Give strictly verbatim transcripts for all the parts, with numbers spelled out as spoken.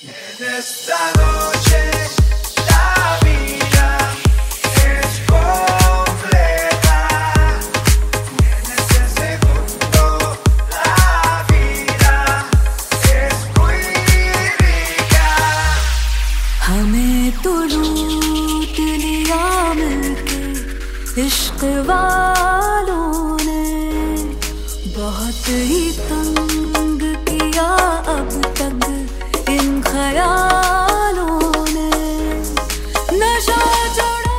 इश्क वालों ने बहुत ही तंग किया अब तक इन ख्यालों ने नशा चढ़ा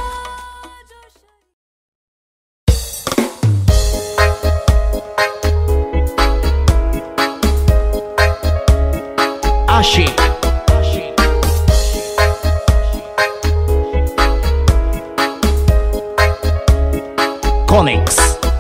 जो आशिक Conics.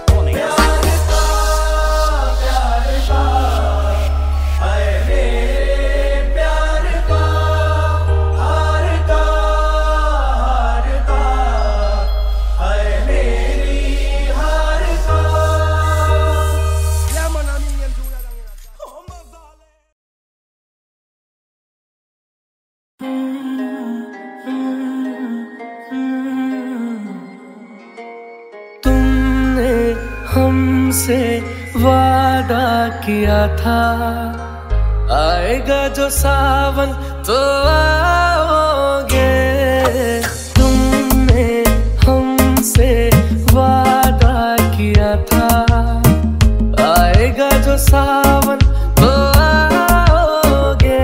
हमसे वादा किया था आएगा जो सावन तो आओगे। तुमने हमसे वादा किया था आएगा जो सावन तो आओगे।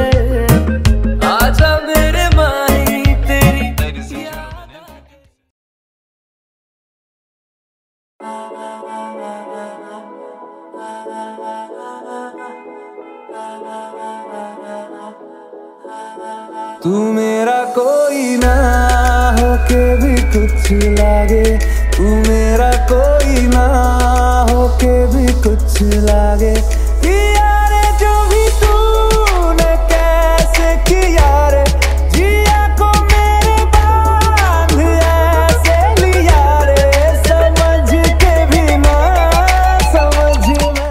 आजा मेरे माही तेरी तू मेरा कोई ना होके भी कुछ लागे, तू मेरा कोई ना होके भी कुछ लागे। किया रे जो भी तूने कैसे किया रे, जिया को मेरे बांध ऐसे लिया रे, समझ के भी ना समझ में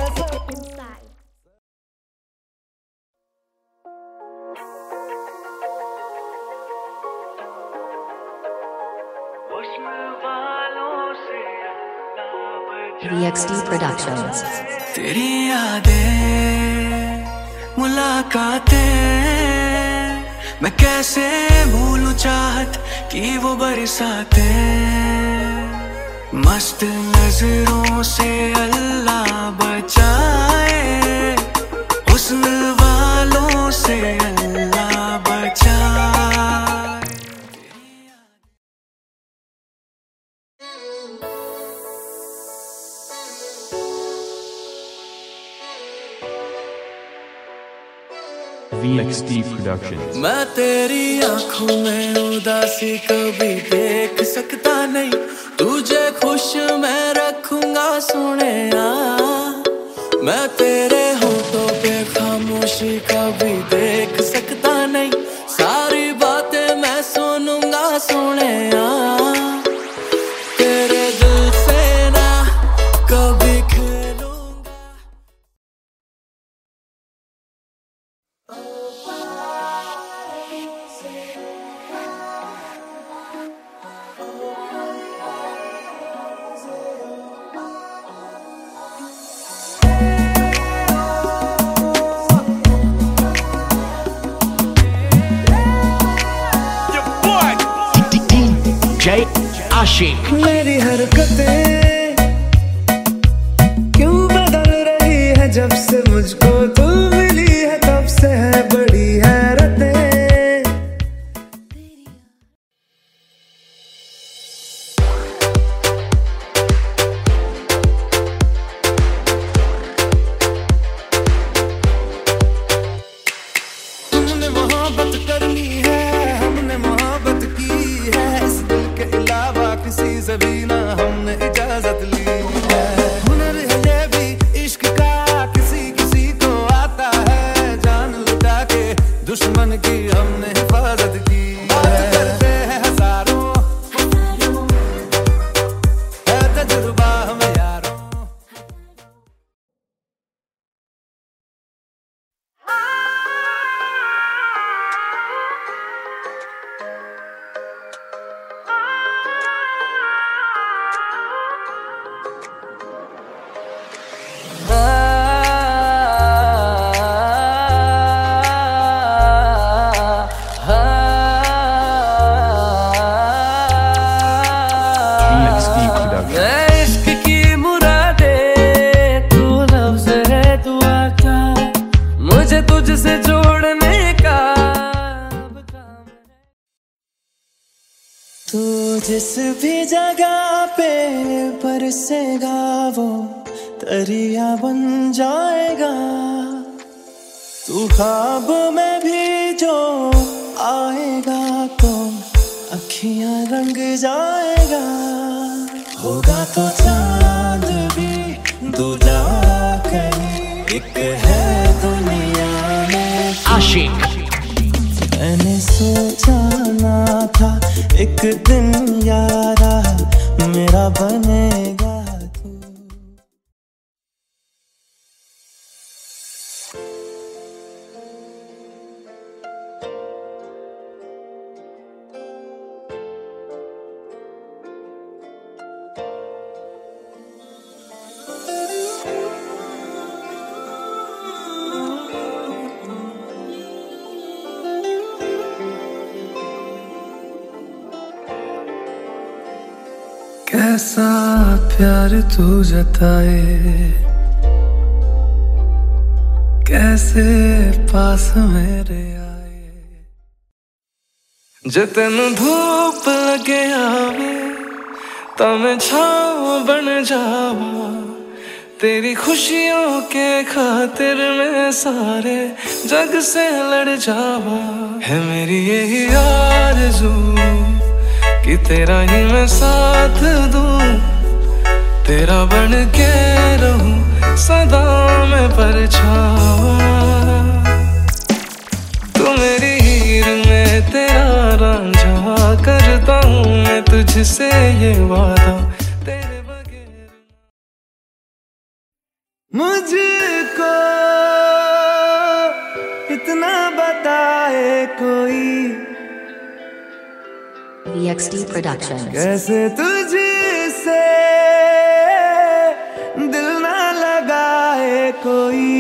E X D Productions. तेरी यादें मुलाकातें मैं कैसे भूलूं चाहत कि वो बरसातें। मस्त नजरों से अल्लाह बचाए, हुस्न वालों से अल्लाह बचाए। V X D Productions. मैं तेरी आंखों में उदासी कभी देख सकता नहीं, तुझे खुश मैं रखूंगा सोनिया। मैं तेरे होठों पे खामोशी कभी देख सकता नहीं, सारी बातें मैं सुनूंगा सोनिया। तेरे दिल से ना कभी खेलूंगा। J Ashik. मेरी हरकतें क्यों बदल रही है जब से मुझको तू मिली है, तब से है बड़ी हैरतें। हमने मोहब्बत करनी है, हमने मोहब्बत की है, इस दिल के अलावा किसी से भी ना हमने इजाजत ली है। हुनर है ये भी इश्क का, किसी किसी को आता है, जान लुटा के दुश्मन की हमने हिफाजत की है। बात करते हैं हजारों, है तजुर्बा हमें यारों। जोड़ने का तू जिस भी जगह पे बरसेगा वो दरिया बन जाएगा। तू ख्वाब में भी जो आएगा तो अखियां रंग जाएगा। होगा तो चांद भी दूजा कहीं, एक है दुनिया में आशिक। मैंने सोचा ना था एक दिन यारा मेरा बनेगा तू। कैसा प्यार तू जताए, कैसे पास मेरे आए। जे तेनू धूप लगे आवे तां मैं छाव बन जावा। तेरी खुशियों के खातिर मैं सारे जग से लड़ जावा। है मेरी यही आरज़ू कि तेरा ही मैं साथ दूं, तेरा बन के रहूं सदा मैं परछावा। तू मेरी हीर में तेरा रांझा, करता हूँ मैं तुझसे ये वादा तेरे बगैर। मुझको इतना बताए कोई V X D Productions. कैसे तुझसे दिल ना लगाए कोई।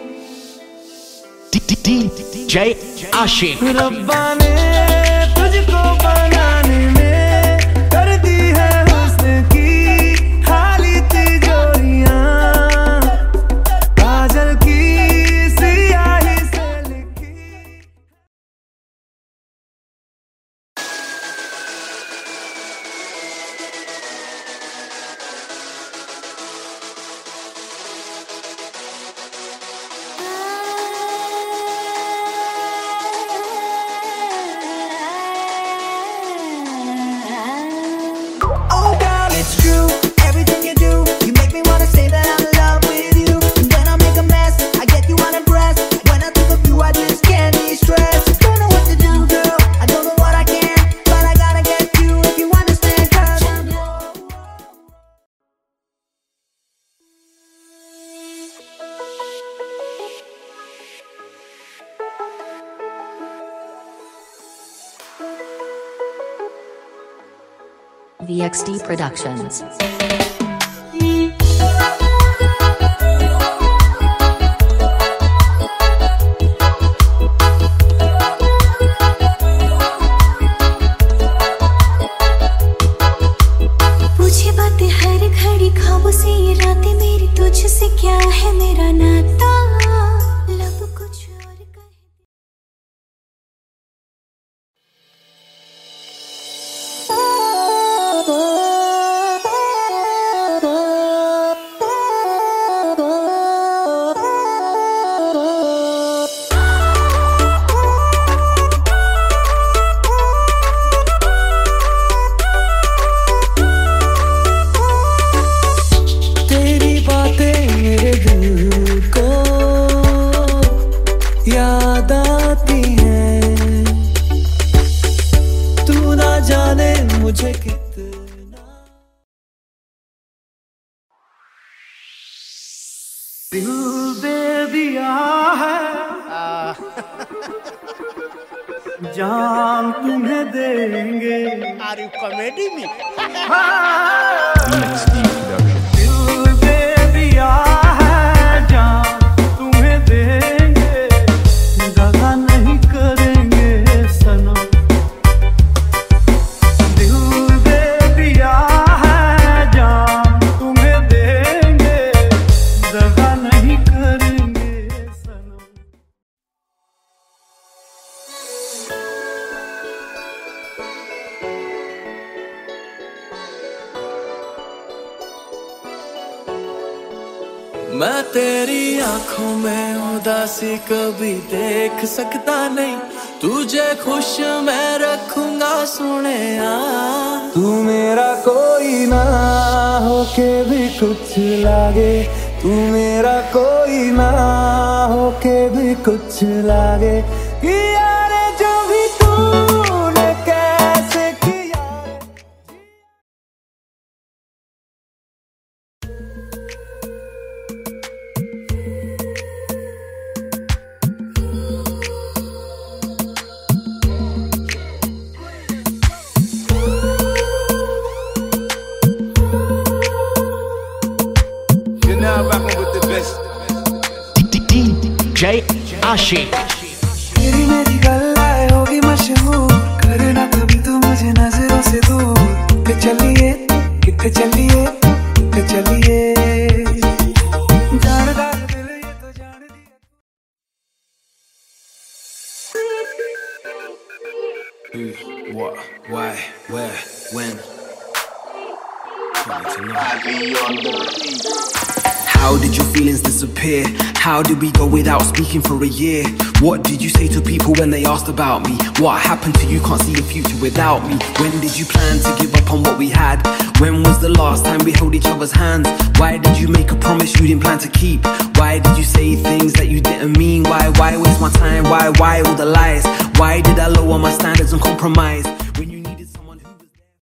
D J आशिक। रब्बा ने तुझको बनाने में कर दी है हुस्न की खाली तिजोरियां, काजल की सियाही से लिखी। Oh girl, it's true. Everything you do, you make me wanna say that I'm in love with you. And when I make a mess, I get you unimpressed. When I think of you, I just can't de-stress. Don't know what to do, girl. I don't know what I can, but I gotta get you if you understand. 'Cause I'm V X D Productions. पूछे बातें हर घड़ी ख्वाबों से, ये रातें मेरी तुझसे क्या है मेरा नाता। लब कुछ और कहे। तेरी बातें मेरे दिल को याद आती हैं। तू ना जाने मुझे कितना दिल दे दिया है। जान तुम्हें देंगे। आर यू कॉमेडी में? V X D Productions. दिल दे दिया है, जान तुम्हें देंगे, दगा नहीं करेंगे सनम। दिल दे दिया है, जान तुम्हें देंगे, दगा नहीं करेंगे सनम। मैं तेरी आंखों में उदासी कभी देख सकता नहीं, तुझे खुश मैं रखूंगा सोनिया। तू मेरा कोई ना होके भी कुछ लागे, तू मेरा कोई ना होके भी कुछ लागे। यार जो भी तूने कैसे किया। You're now rocking with the best. D J Ashik. तेरी मेरी गल्लाए होगी मशहूर, करना कभी तो मुझे नजरों से दूर। किथे चलिए किथे चलिए किथे चलिए, जानदार दिल ये तो जान दिया। Who, what, why, where, when? How did your feelings disappear? How did we go without speaking for a year? What did you say to people when they asked about me? What happened to you? Can't see a future without me. When did you plan to give up on what we had? When was the last time we held each other's hands? Why did you make a promise you didn't plan to keep? Why did you say things that you didn't mean? Why, why waste my time? Why, why all the lies? Why did I lower my standards and compromise?